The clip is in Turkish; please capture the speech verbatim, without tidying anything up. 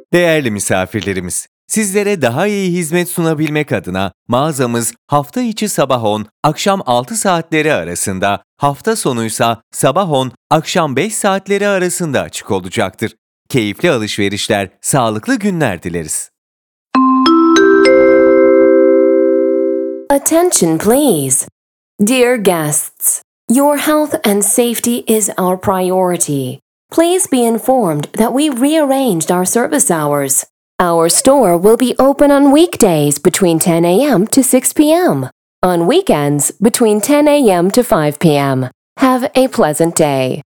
Değerli misafirlerimiz, sizlere daha iyi hizmet sunabilmek adına mağazamız hafta içi sabah on, akşam altı saatleri arasında, hafta sonuysa sabah on, akşam beş saatleri arasında açık olacaktır. Keyifli alışverişler, sağlıklı günler dileriz. Attention please. Dear guests, your health and safety is our priority. Please be informed that we rearranged our service hours. Our store will be open on weekdays between ten a.m. to six p.m. On weekends between ten a.m. to five p.m. Have a pleasant day.